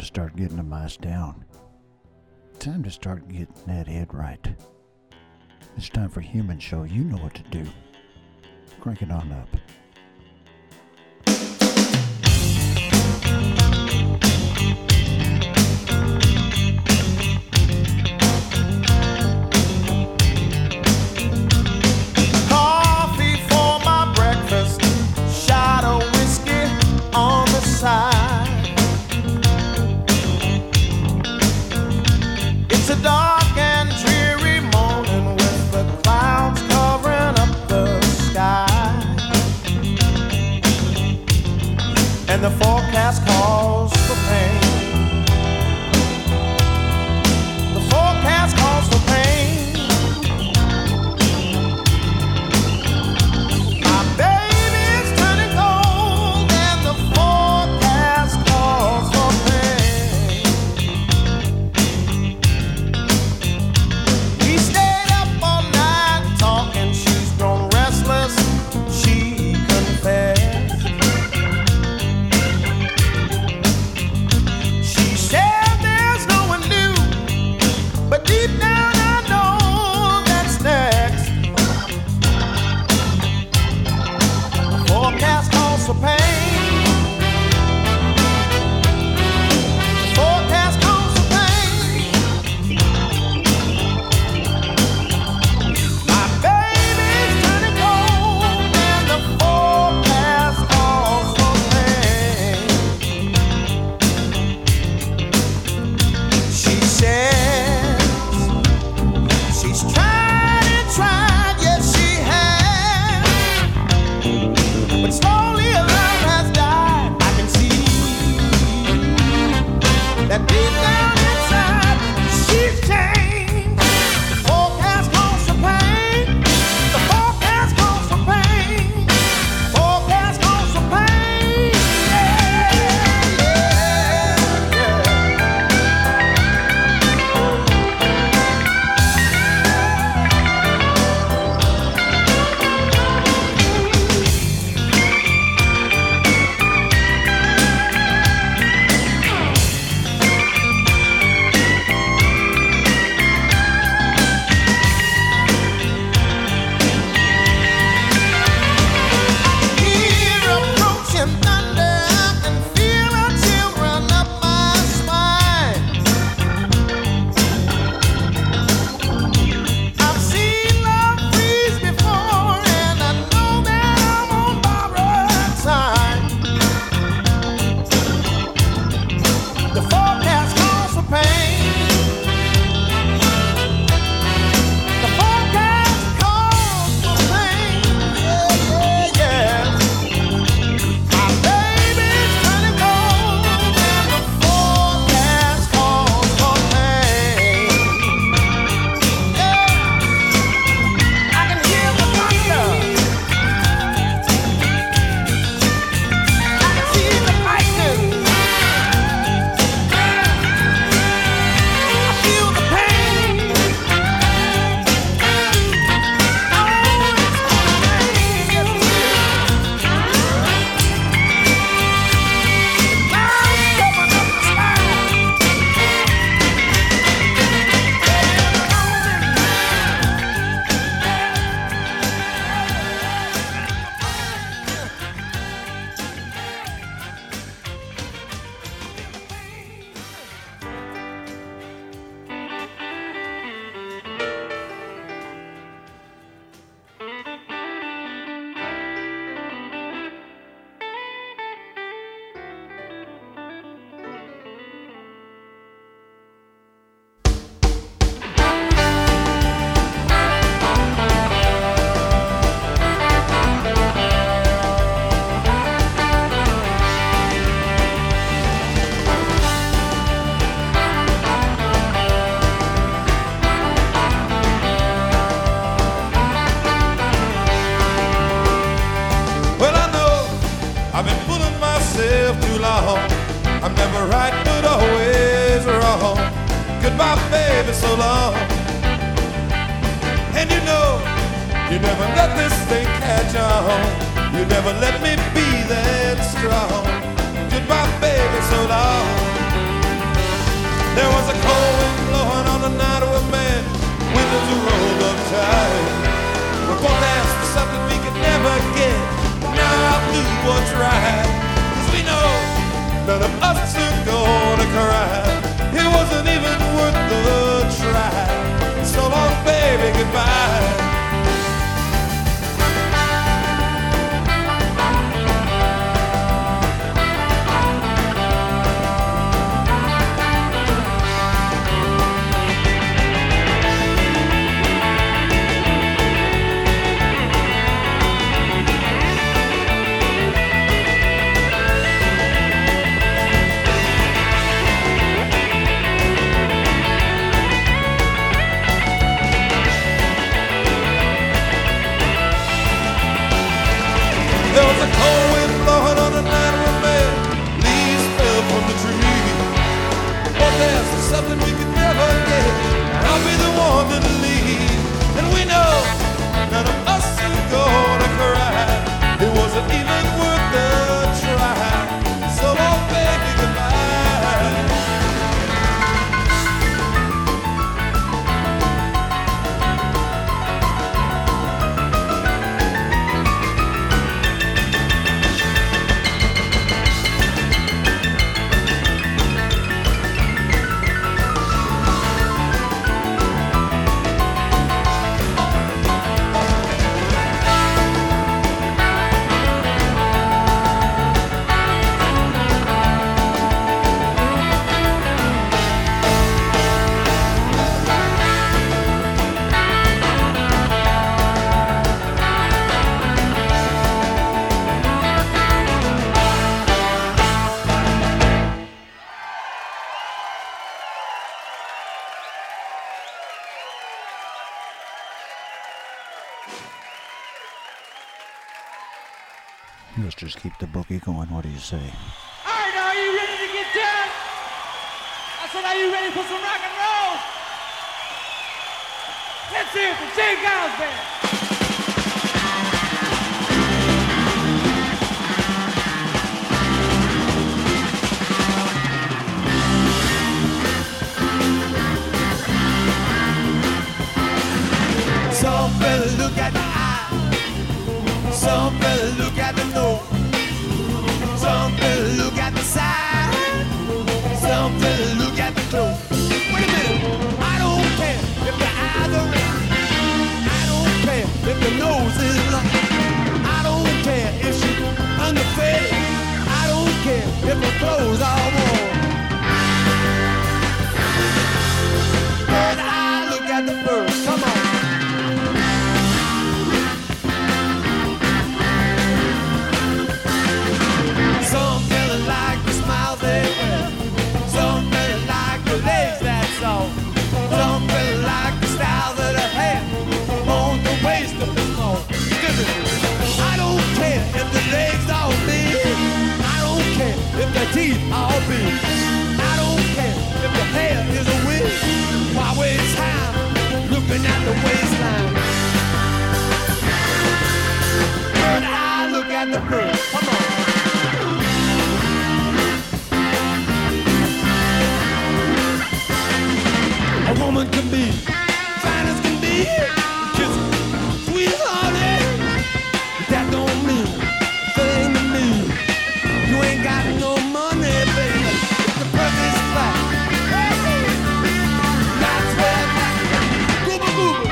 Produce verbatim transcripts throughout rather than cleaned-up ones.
to start getting the mice down. Time to start getting that head right. It's time for Human Show. You know what to do. Crank it on up. It's a dark and dreary morning with the clouds covering up the sky, and the forecast calls for pain. The forecast calls for pain. My baby's turning cold, and the forecast calls for pain. We stayed up all night talking. She's grown restless, she confessed. She said there's no one new, but deep down I know that's next. The forecast calls for pain. The forecast calls for pain. My baby's turning cold, and the forecast calls for pain. She says she's tried and tried, yes she has, but slowly her love has died. I can see that deep down inside she's changed. The forecast calls for pain. The forecast calls for pain. Forecast calls for pain. Yeah, yeah, Hear approaching thunder, I can feel a chill run up my spine. I've seen love freeze before, and I know that I'm on borrowed time. The forecast calls for pain. The forecast calls for pain. Yeah, yeah, yeah. My baby's turning cold, and the forecast calls for pain. Yeah, I can hear the thunder. I can see the lightning. I feel the pain. Oh, it's pain, yes it is. Clouds coming up the sky. Well, I know I've been fooling myself too long. I'm never right, but always wrong. Goodbye, baby, so long. And you know, you never let this thing catch on. You never let me be that strong. Goodbye, baby, so long. something we could never get. Now I'll do what's right, 'cause we know none of us are gonna cry. It wasn't even worth the try. So long, baby, goodbye. There was a cold wind blowing on the night we met. Leaves fell from the tree. But there's something we could never get. I'll be the one to lead. And we know none of us is gonna cry. It wasn't even worth the try. So long, baby, goodbye. Let's just keep the boogie going. What do you say? All right, now are you ready to get down? I said, are you ready for some rock and roll? Let's hear it for Jay Giles Band. Some fella look at the eye. Some fella look at the nose. Some fella look at the side. Some fella look at the clothes. Wait a minute. I don't care if the eyes are red. I don't care if the nose is long. I don't care if she's underfed. I don't care if her clothes are warm. But I look at the birds. Come on. Some fella like the smile they wear. Some fella like the legs, that's all. Some fella like the style that I have on the waist of the small. I don't care if the legs are big. I don't care if the teeth are big. I don't care if the hair is a wig. Why waste time looking at the waistline? But I look at the bird. Come on. A woman can be fine as can be, kiss sweet honey. That don't mean a thing to me. You ain't got no money, baby. The perfect spot. That's where that gooba gooba.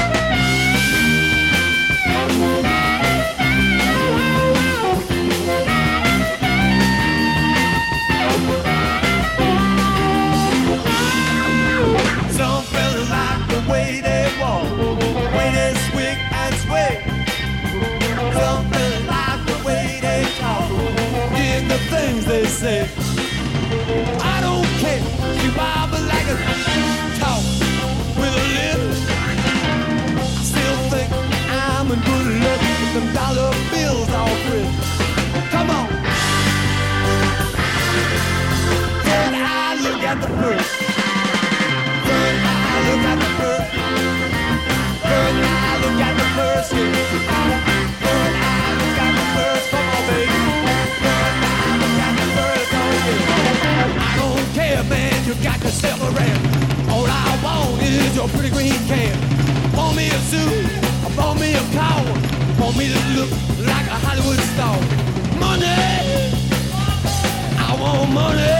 Some fellas like the way they walk, the way they swing and sway. Some fellas like the way they talk, dig the things they say. I don't care, she wobble like a talk with a lip. I still think I'm in good luck with them dollar bills all free. Come on. Then I look at the bird. Then I look at the bird. Then I look at the birds. Then I look at the birds. Come on, baby. Then I look at the birds. I don't care, man. You got yourself around. All I want is your pretty green can. Pour me a suit. Pour me a car. Want me to look like a Hollywood star. Money, I want money.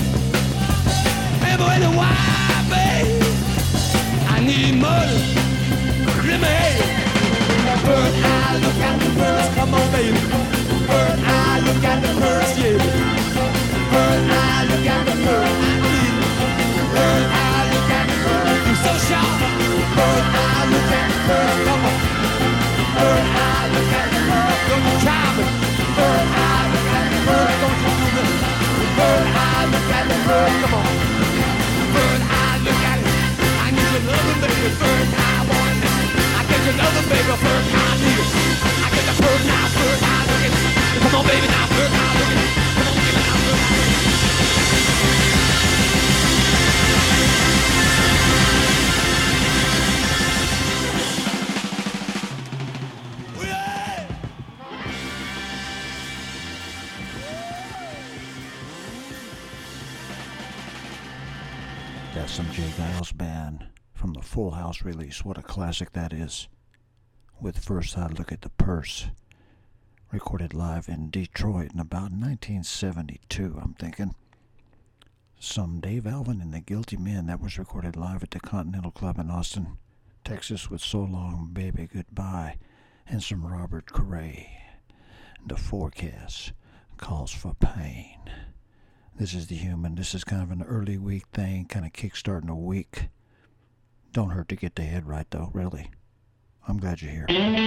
Ever in a while, babe, I need money. Let me have it. Bird eye, look at the birds, come on, baby. Bird eye, look at the birds, yeah. Bird eye, look at the birds, I need it. Bird eye, look at the birds, you so sharp. Bird eye, look at the birds, come on. Bird eye, look at the birds, don't you try me. Bird eye, look at the birds, don't you do me. Bird eye, look at the birds, come on. Bird eye, look at it. I need your loving, baby. Bird eye, want it. I get your loving, baby. Bird eye, need it. I get the bird eye, bird eye, look at it. Come on, baby, now, bird eye, look at it. Come on, baby, now, bird eye. That's some Jay Giles Band from the Full House release. What a classic that is. With First I Look at the Purse. Recorded live in Detroit in about nineteen seventy-two, I'm thinking. Some Dave Alvin and the Guilty Men. That was recorded live at the Continental Club in Austin, Texas with So Long Baby Goodbye. And some Robert Cray. The Forecast Calls for Pain. This is The Human. This is kind of an early week thing, kind of kickstarting a week. Don't hurt to get the head right, though, really. I'm glad you're here.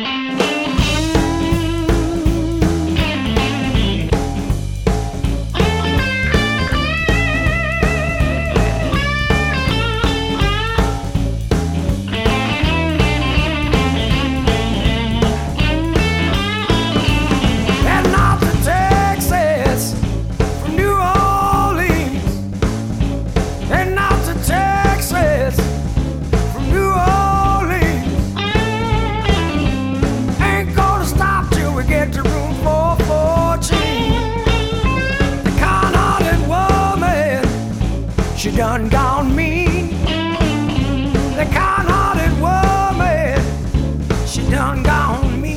She done gone mean. The kind-hearted woman, she done gone mean.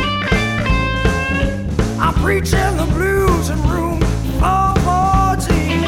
I'm preaching the blues in room four fourteen.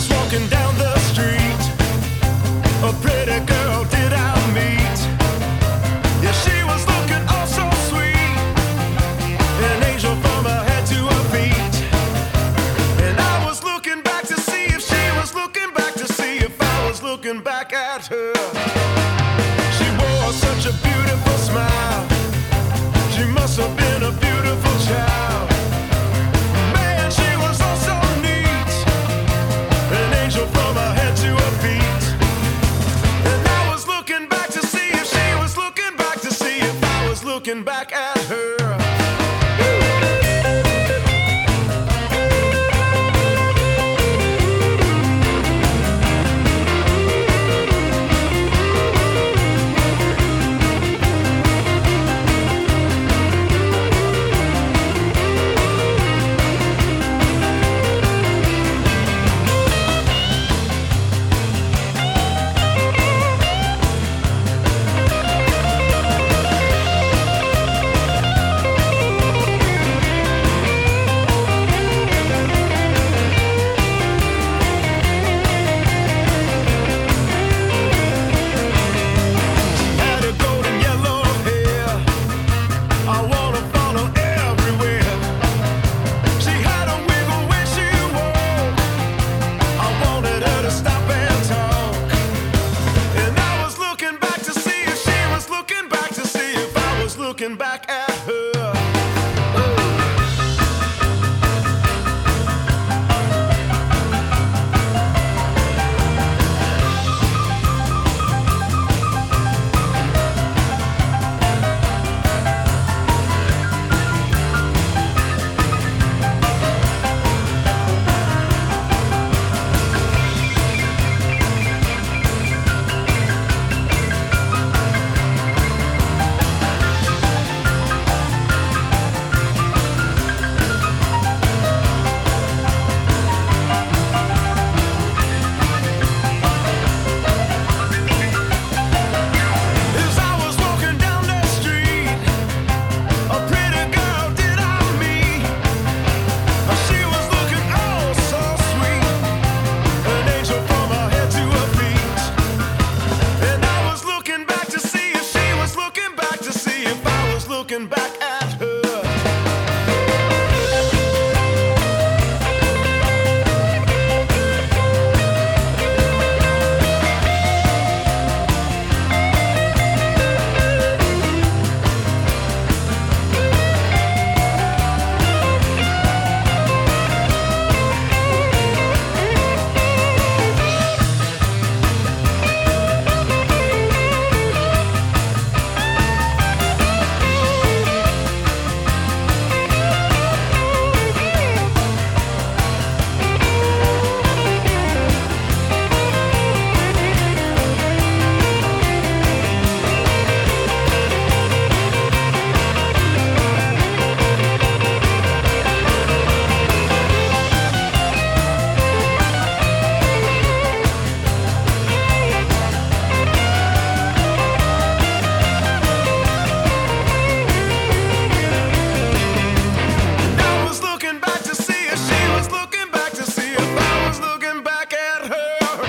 walking down the street. A pretty girl did I meet. Yeah, she was looking oh so sweet. An angel from her head to her feet. And I was looking back to see if she was looking back to see if I was looking back at her. She wore such a beautiful smile. She must have been a beautiful child. Man, she was oh so neat. An angel from her head to her feet. And I was looking back to see if she was looking back to see if I was looking back at her. Had a golden yellow hair. I wanna follow everywhere. She had a wiggle when she walked. I wanted her to stop and talk. And I was looking back to see if she was looking back to see if I was looking back at her. As I was walking down the street, a pretty girl did I meet. She was looking oh so sweet. An angel from her head to her feet. And I was looking back to see if she was looking back to see if I was looking back at her. And I was looking back to see if she was looking back to see if I was looking back at her.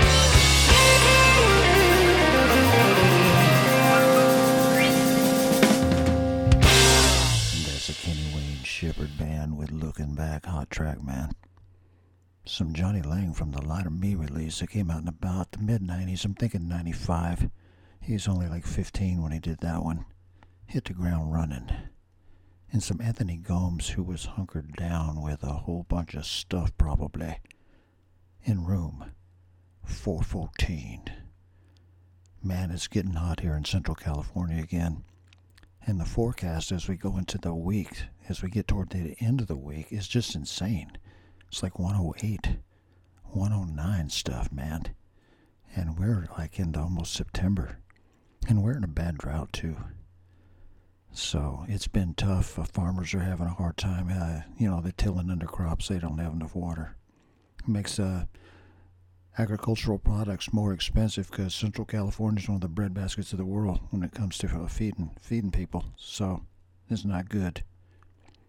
That's a Kenny Wayne Shepherd band with Looking Back, hot track, man. Some Johnny Lang from the Light of Me release that came out in about the mid nineties. I'm thinking ninety-five. He was only like fifteen when he did that one. Hit the ground running. And some Anthony Gomes, who was hunkered down with a whole bunch of stuff probably in room four fourteen. Man, it's getting hot here in Central California again. And the forecast as we go into the week, as we get toward the end of the week, is just insane. It's like one oh eight, one oh nine stuff, man. And we're like into almost September. And we're in a bad drought, too. So it's been tough. Uh, farmers are having a hard time. Uh, you know, they're tilling under crops. They don't have enough water. It makes uh, agricultural products more expensive because Central California is one of the breadbaskets of the world when it comes to uh, feeding feeding people. So it's not good.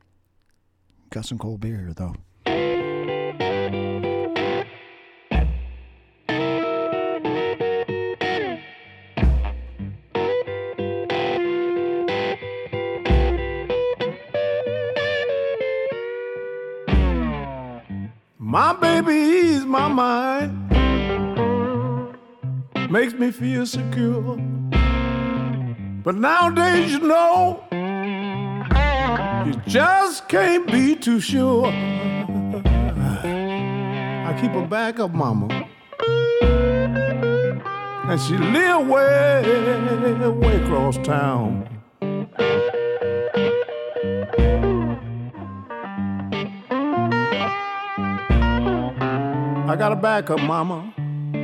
Got some cold beer here, though. My baby ease my mind, makes me feel secure. But nowadays, you know, you just can't be too sure. I keep a backup mama, and she live way, way across town. I got a backup mama.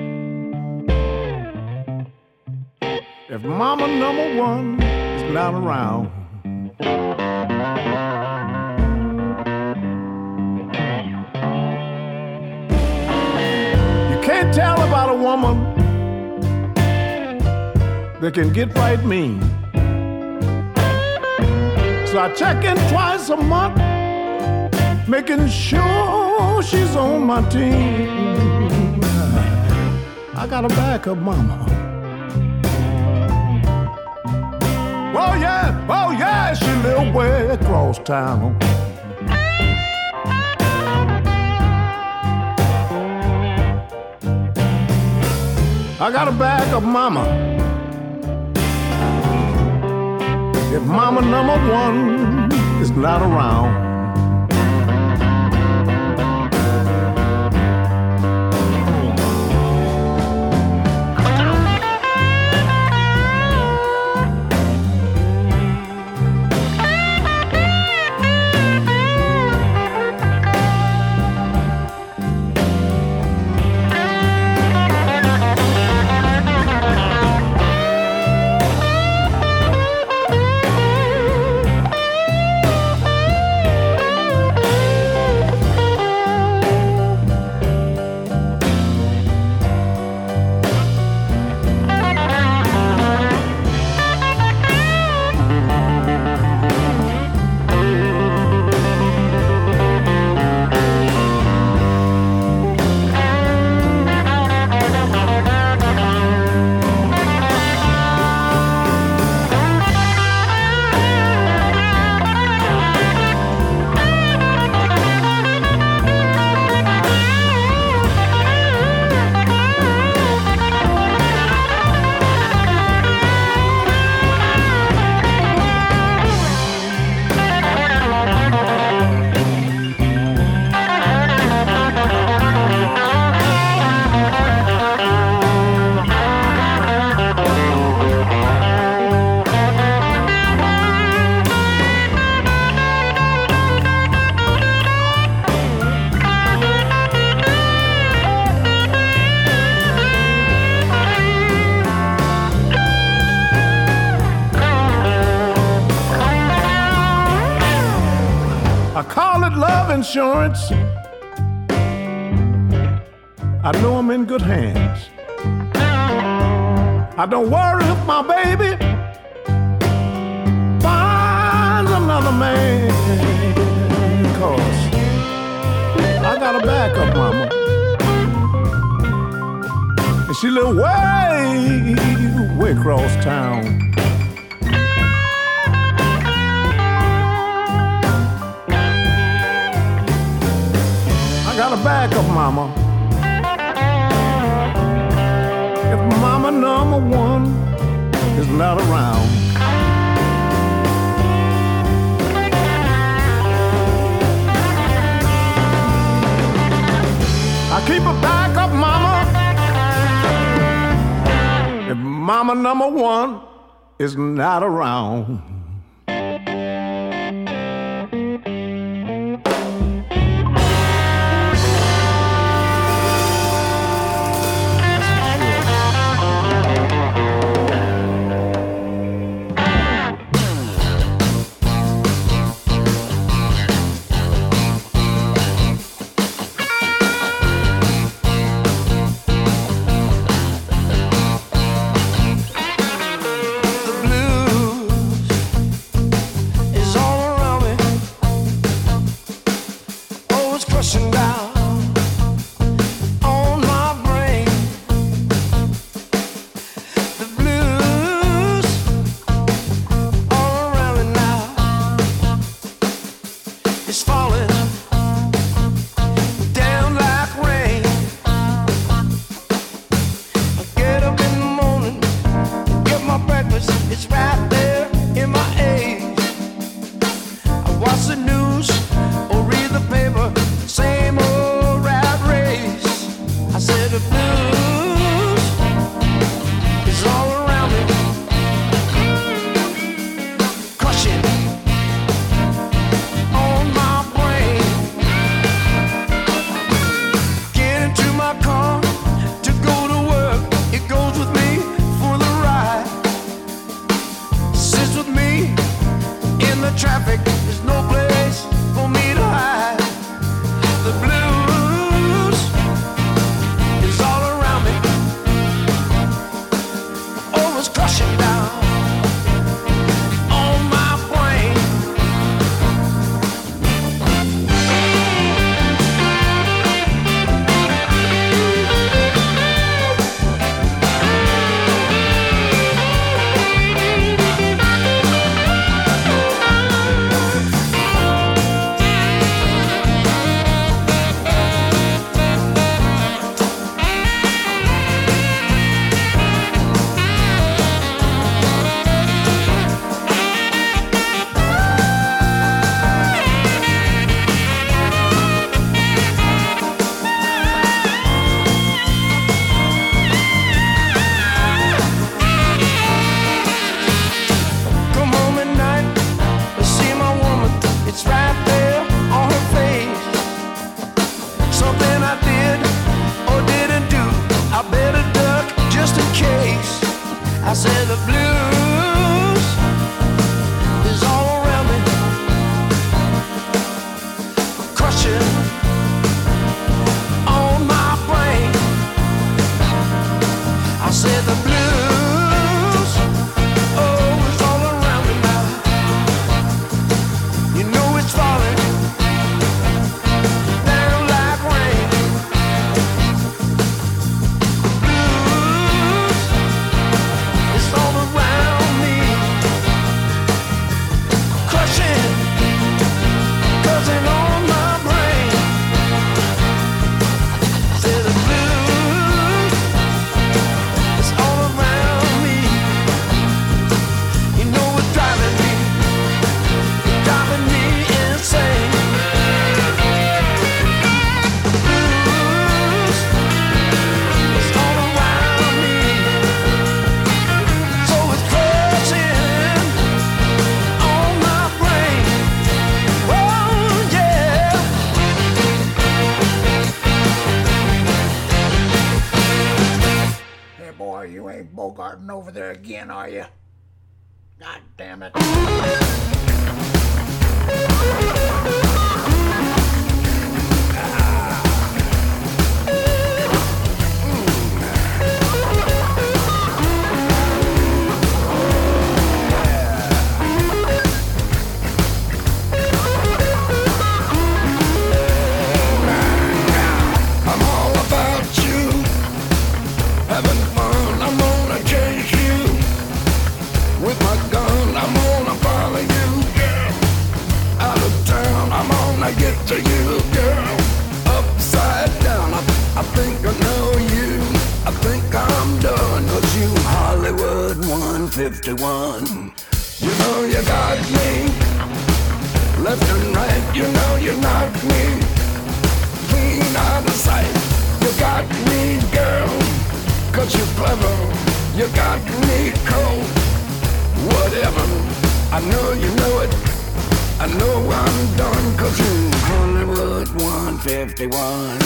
If mama number one is not around, you can't tell about a woman that can get right mean. So I check in twice a month, making sure she's on my team. I got a backup mama. Oh yeah, oh yeah, she live way across town. I got a backup mama. If mama number one is not around, insurance, I know I'm in good hands. I don't worry if my baby finds another man, 'cause I got a backup mama, and she live way, way across town. Got a backup mama. If mama number one is not around, I keep a backup mama. If mama number one is not around. the blues is all around me, crushing on my brain. Get into my car to go to work. It goes with me for the ride. Sits with me in the traffic. There's no place for me to hide. The blues is all around me. Oh, it's crushing down on my brain. Come home at night and see my woman. It's right there on her face. Something I did or didn't do, I better duck just in case. I said the blues is all around me, crushing on my brain. I said the blues, oh, it's all around me now. You know it's falling down like rain. Blues is all around me, crushing, causing on my brain. Say the blues is all around me. You know it's driving me, driving me insane. Blues is all around me, so it's crushing on my brain. Oh yeah. Hey, boy, you ain't bogarting over there again, are you? God damn it. I'm all about you, having fun. I'm gonna chase you with my gun. I'm gonna follow you, girl. Out of town, I'm gonna get to you, girl. Upside down, I, I think I know you. I think I'm done, 'cause you Hollywood one fifty-one. You know you got me, left and right. You know you knocked me clean out of sight. You got me, girl, 'cause you're clever. You got me cold, whatever. I know you know it, I know I'm done, 'cause you Hollywood one fifty-one.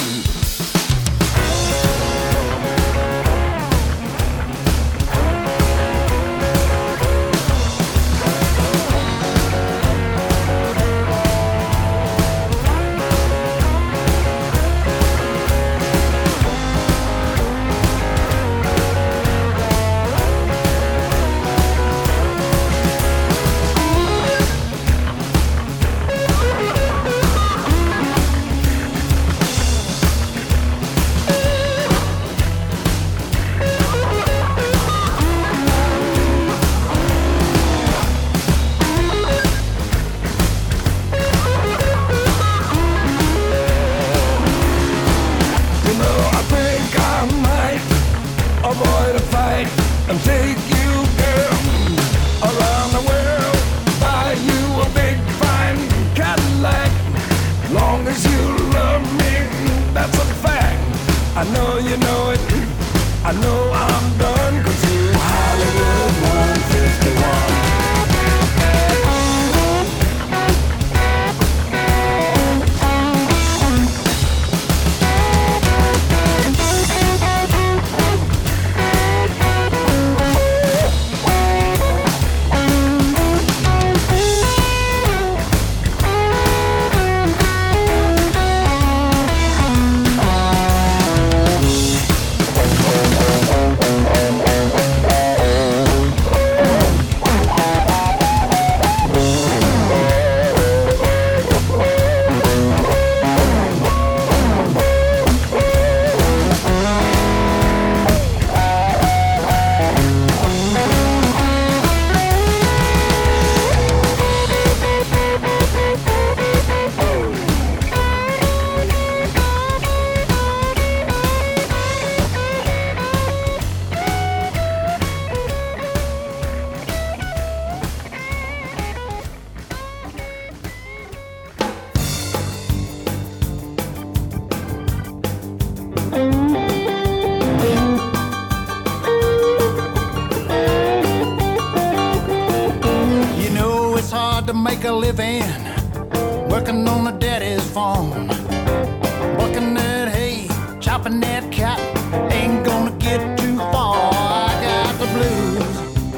know it. I know I'm done, 'cause here's Hollywood one fifty-one. Make a living working on a daddy's farm, working that hay, chopping that cotton, ain't gonna get too far. I got the blues,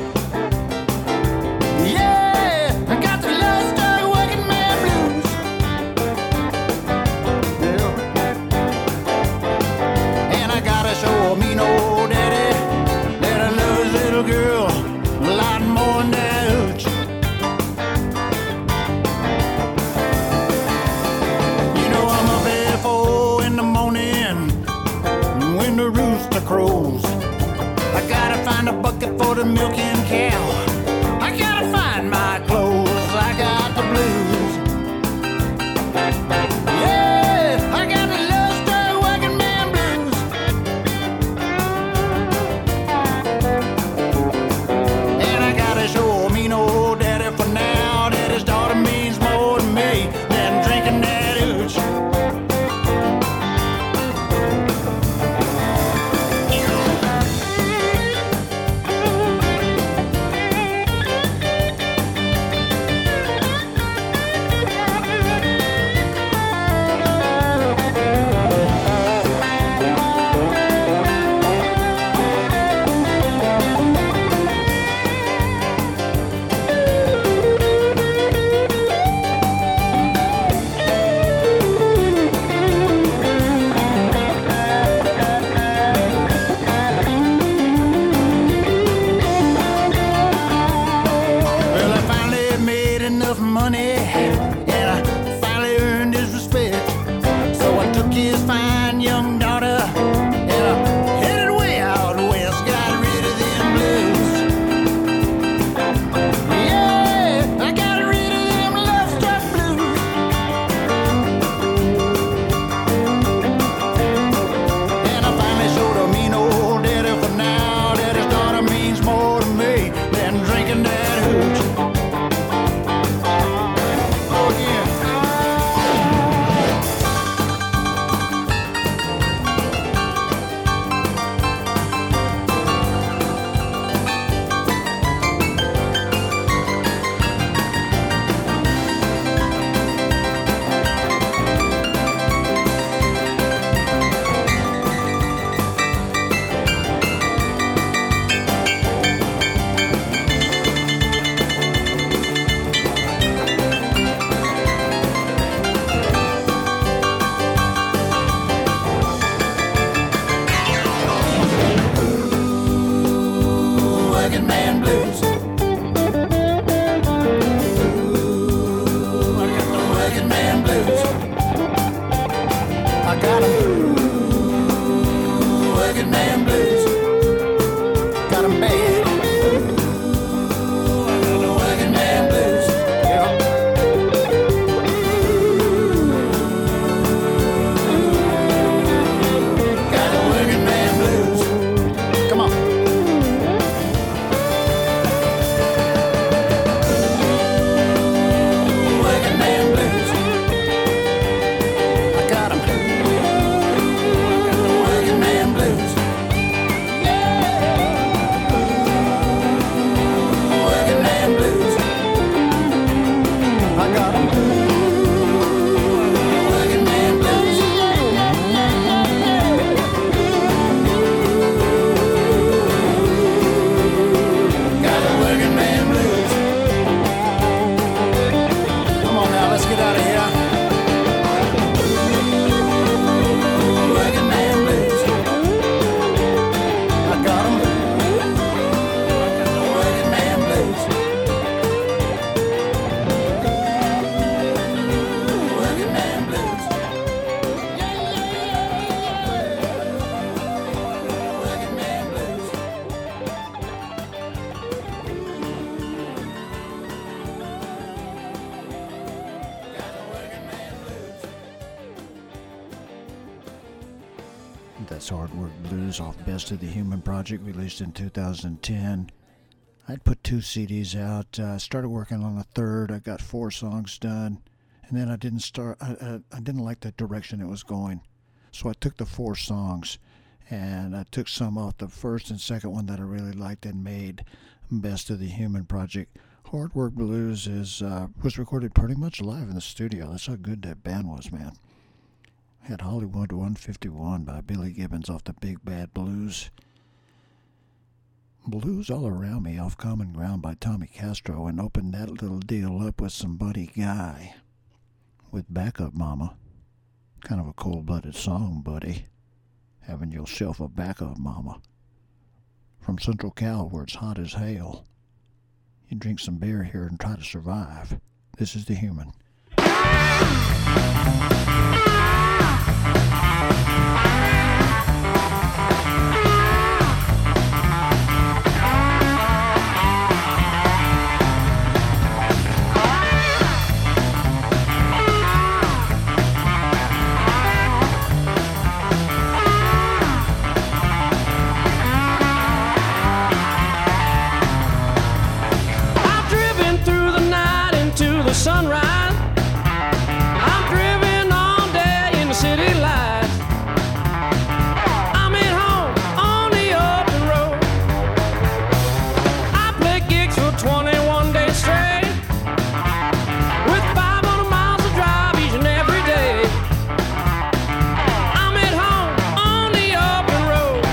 yeah, I got the love struck working man blues, yeah. And I gotta show me no daddy that I love his little girl a lot more than that. Crows. I gotta find a bucket for the milking cow. I gotta find my clothes. I got the blues. Yeah, I got the love struck working man blues. And I gotta show me no daddy for now that his daughter means more to me than drinking that hooch. Hard Work Blues off Best of the Human Project, released in two thousand ten. I'd put two C Ds out. I uh, started working on a third. I got four songs done, and then I didn't start. I, I, I didn't like the direction it was going, so I took the four songs, and I took some off the first and second one that I really liked and made Best of the Human Project. Hard Work Blues is uh, was recorded pretty much live in the studio. That's how good that band was, man. Had Hollywood one fifty-one by Billy Gibbons off the Big Bad Blues. Blues All Around Me off Common Ground by Tommy Castro, and opened that little deal up with some Buddy Guy with Backup Mama. Kind of a cold-blooded song, buddy. Having yourself a backup mama. From Central Cal, where it's hot as hell. You drink some beer here and try to survive. This is The Human. Sunrise, I'm driven all day in the city lights. I'm at home on the open road. I play gigs for twenty-one days straight, with five hundred miles to drive each and every day. I'm at home on the open road.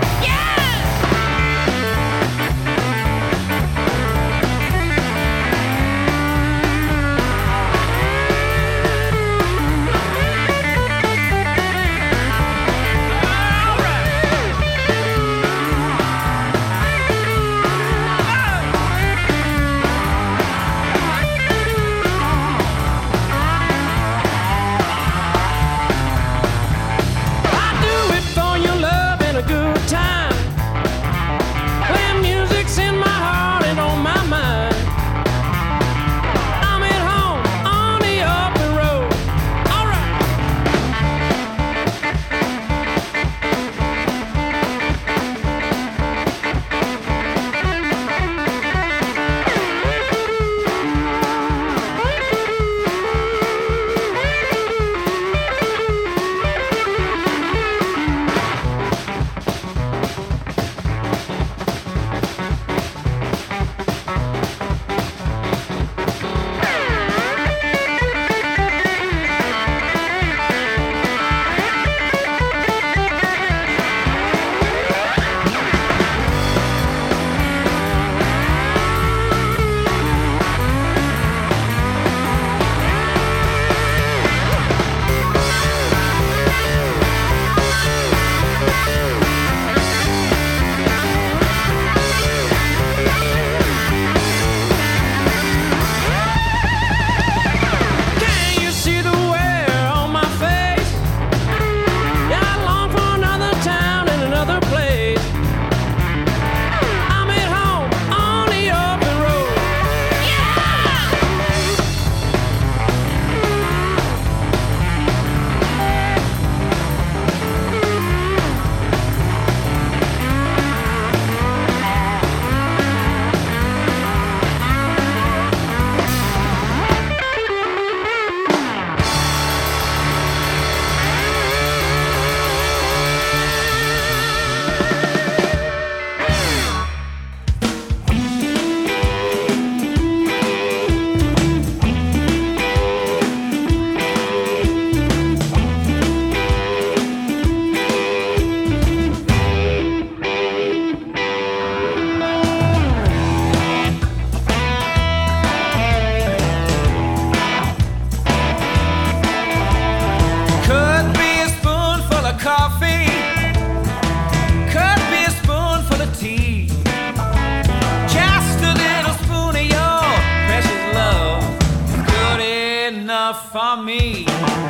For me,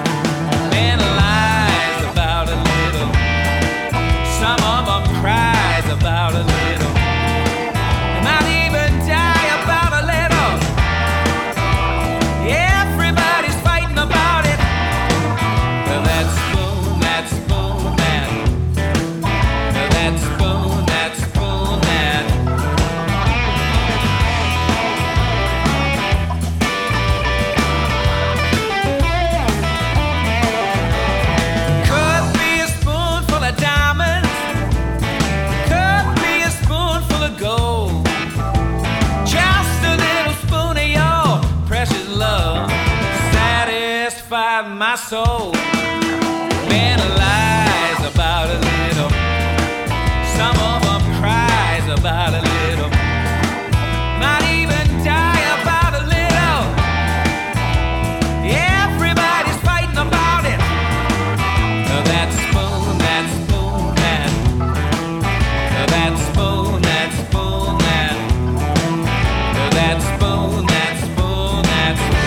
man lies about a little, some of them cries about a little, they might even die about a little. Everybody's fighting about it. Well, that spoon, that spoon, that my soul. Man lies about a little. Some of them cries about a little. Might even die about a little. Everybody's fighting about it. That spoon, that spoon, that. That spoon, that spoon, that. That spoon, that spoon, that spoon.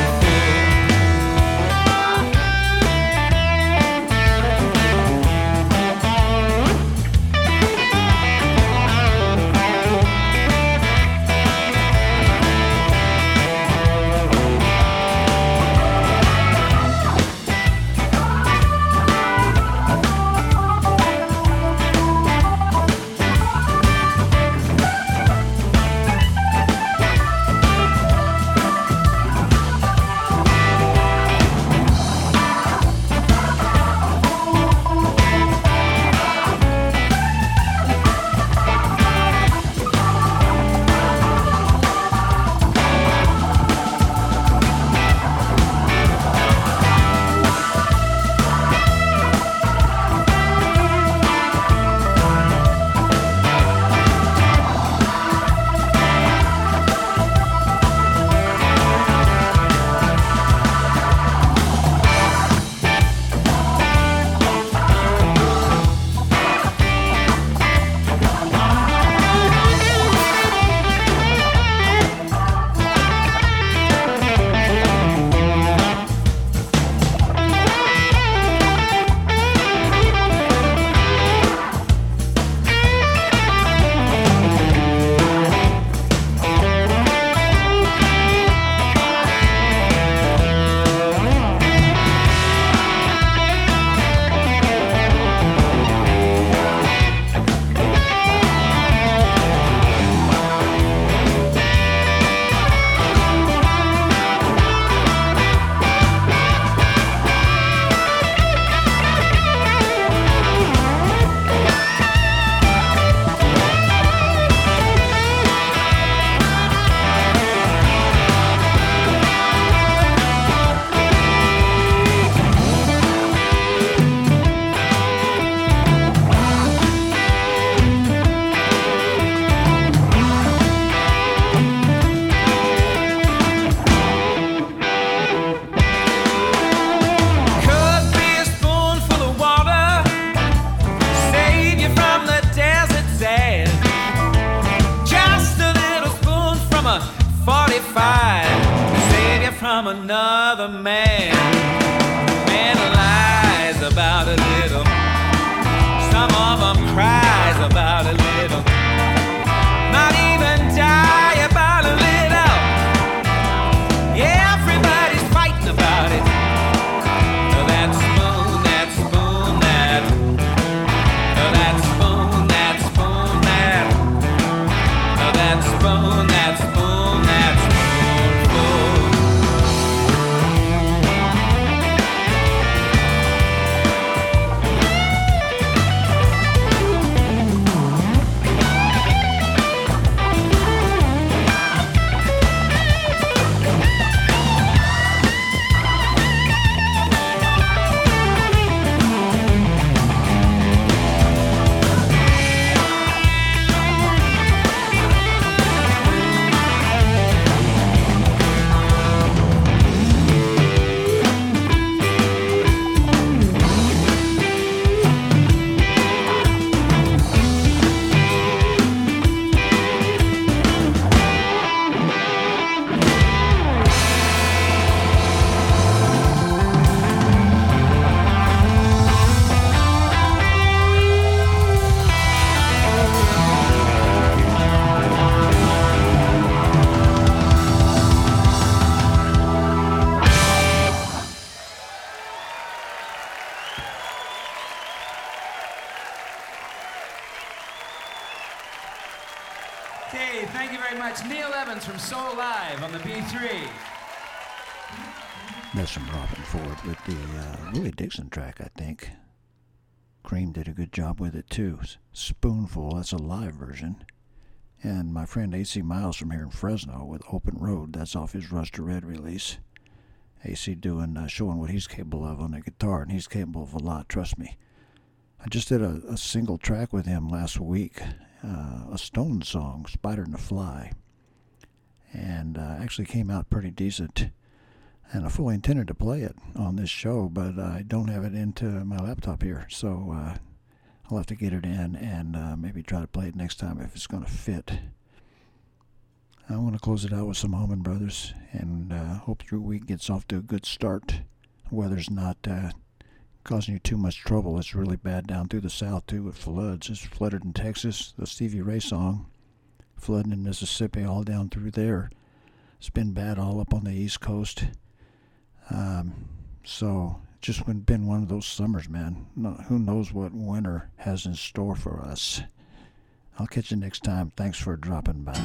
From another man. Man lies about a little. Some of them cries about a little. Not even die about a little. Everybody's fighting about it. That spoon, that spoon, that. That spoon, that spoon, that. That spoon, that spoon, that spoon. Okay, thank you very much. Neil Evans from Soul Live on the B three. That's from Robin Ford with the uh, Willie Dixon track, I think. Cream did a good job with it too. Spoonful, that's a live version. And my friend A C Miles from here in Fresno with Open Road, that's off his Rust to Red release. A C doing, uh, showing what he's capable of on the guitar, and he's capable of a lot, trust me. I just did a, a single track with him last week, uh, a Stone song, Spider and the Fly, and uh, actually came out pretty decent. And I fully intended to play it on this show, but I don't have it into my laptop here, so uh, I'll have to get it in and uh, maybe try to play it next time if it's going to fit. I want to close it out with some Allman Brothers, and uh, hope your week gets off to a good start. The weather's not uh, causing you too much trouble. It's really bad down through the south, too, with floods. It's flooded in Texas, the Stevie Ray song, flooding in Mississippi, all down through there. It's been bad all up on the East Coast. Um, so, just been one of those summers, man. No, who knows what winter has in store for us. I'll catch you next time. Thanks for dropping by.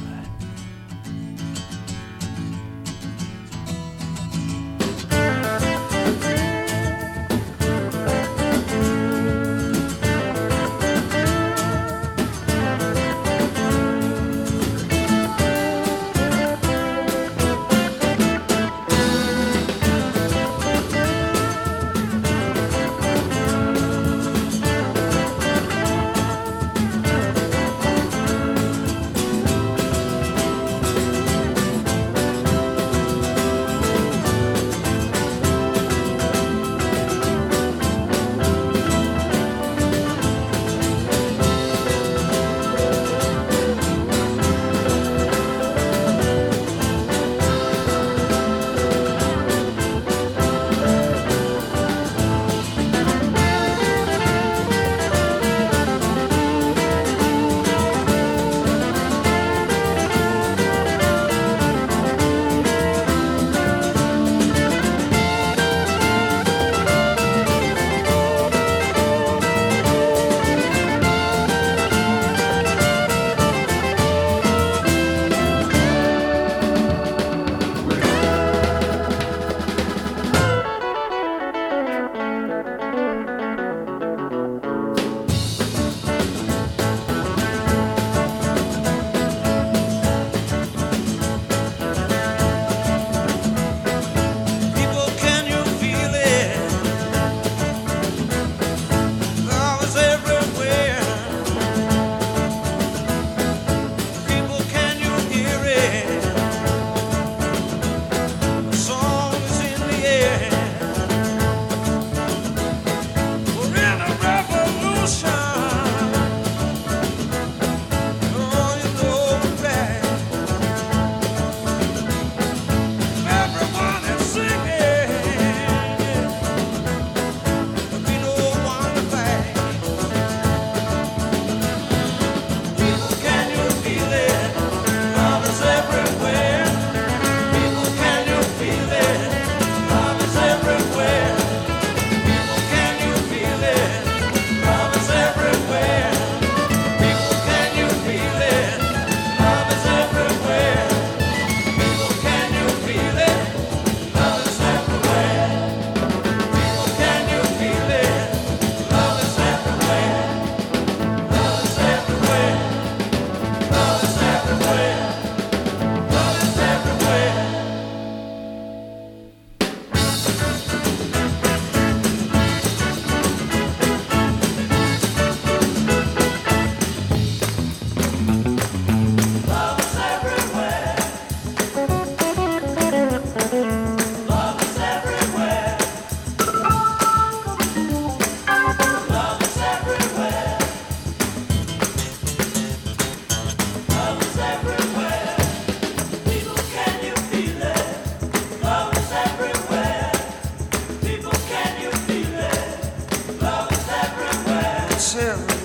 myself